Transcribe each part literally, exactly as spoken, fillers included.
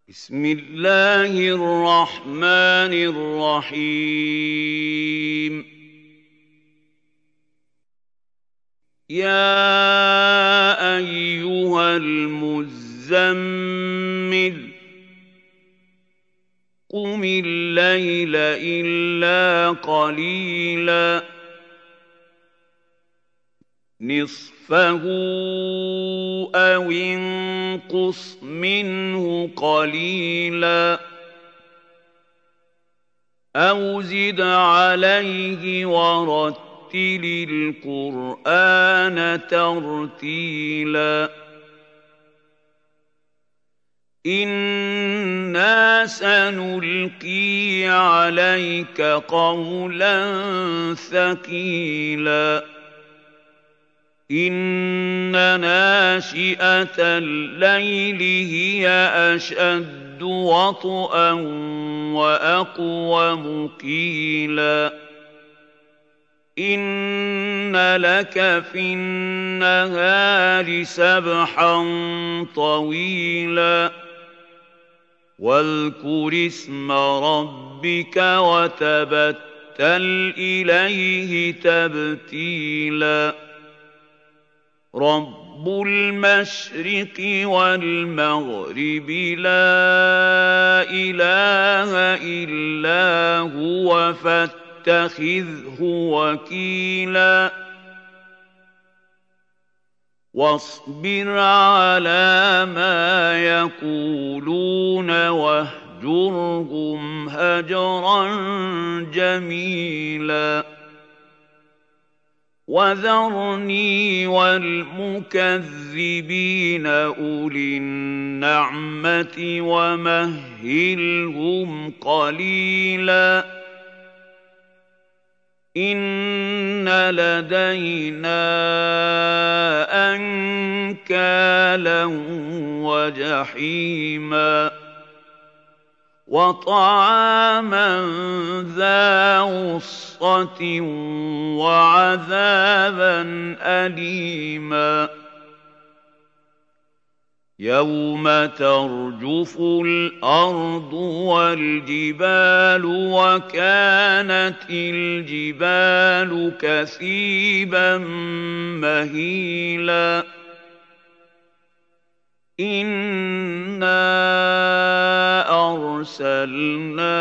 بسم الله الرحمن الرحيم يا أيها المزمل قم الليل إلا قليلا نصفه أو انقص منه قليلا أو زد عليه ورتل القرآن ترتيلا إنا سنلقي عليك قولا ثقيلا إن ناشئة الليل هي أشد وطئا وأقوم قيلا إن لك في النهار سبحا طويلا واذكر اسم ربك وتبتل إليه تبتيلا رب المشرق والمغرب لا إله إلا هو فاتخذه وكيلا واصبر على ما يقولون واهجرهم هجرا جميلا وذرني والمكذبين أولي النعمة ومهلهم قليلا إن لدينا أنكالا وجحيما وطعاما ذا غصة وعذابا أليما يوم ترجف الأرض والجبال وكانت الجبال كثيبا مهيلا إنا أرسلنا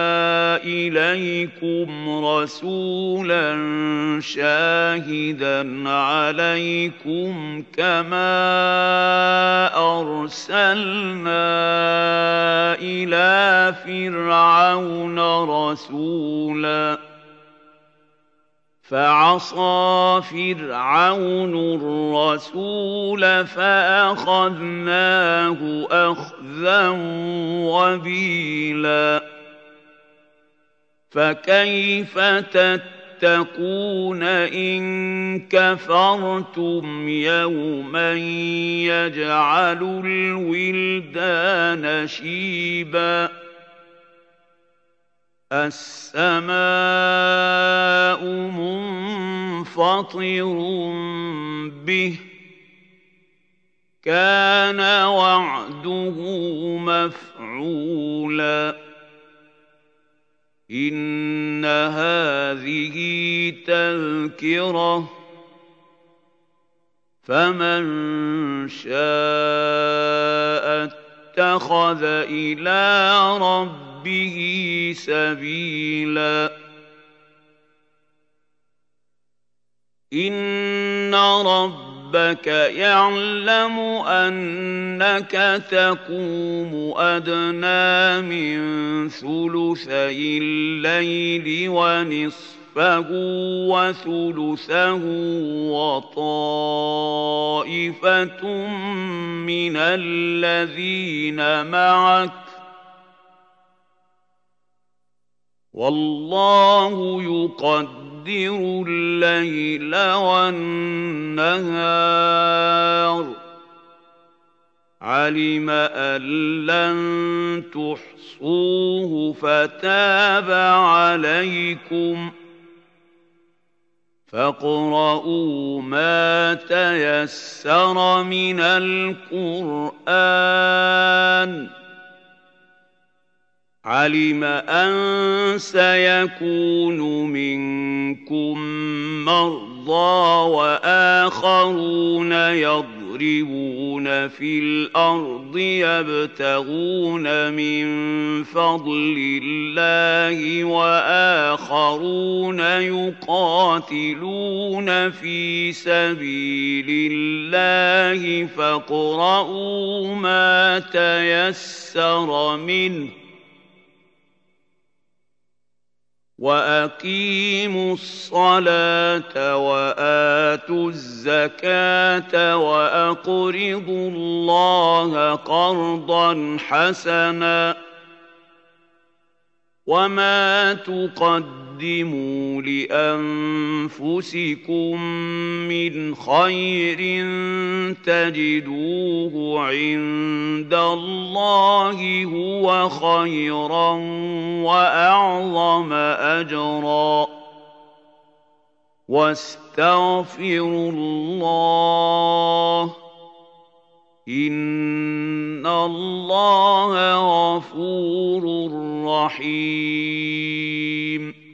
إليكم رسولا شاهدا عليكم كما أرسلنا إلى فرعون رسولا فعصى فرعون الرسول فأخذناه أخذا وبيلا فكيف تتقون إن كفرتم يوما يجعل الولدان شيبا السماء منفطر به كان وعده مفعولا إن هذه تذكرة فمن شاء اتخذ إلى ربه به سبيلا إن ربك يعلم أنك تقوم أدنى من ثلثي الليل ونصفه وثلثه وطائفة من الذين معك والله يقدر الليل والنهار علم أن لن تحصوه فتاب عليكم فاقرؤوا ما تيسر من القرآن عَلِمَ أَن سَيَكُونُ مِنكُم مَّرْضَىٰ وَآخَرُونَ يَضْرِبُونَ فِي الْأَرْضِ يَبْتَغُونَ مِن فَضْلِ اللَّهِ وَآخَرُونَ يُقَاتِلُونَ فِي سَبِيلِ اللَّهِ فاقرؤوا مَا تَيَسَّرَ مِنْهُ وَأَقِيمُوا الصَّلَاةَ وَآتُوا الزَّكَاةَ وَأَقْرِضُوا اللَّهَ قَرْضًا حَسَنًا ۚ وَمَا تُقَدِّمُوا لِأَنفُسِكُم مِّنْ خَيْرٍ تَجِدُوهُ عِندَ اللَّهِ هُوَ خَيْرًا وَأَعْظَمَ أَجْرًا ۚ وَاسْتَغْفِرُوا اللَّهَ ۖ إِنَّ اللَّهَ غَفُورٌ رَّحِيمٌ.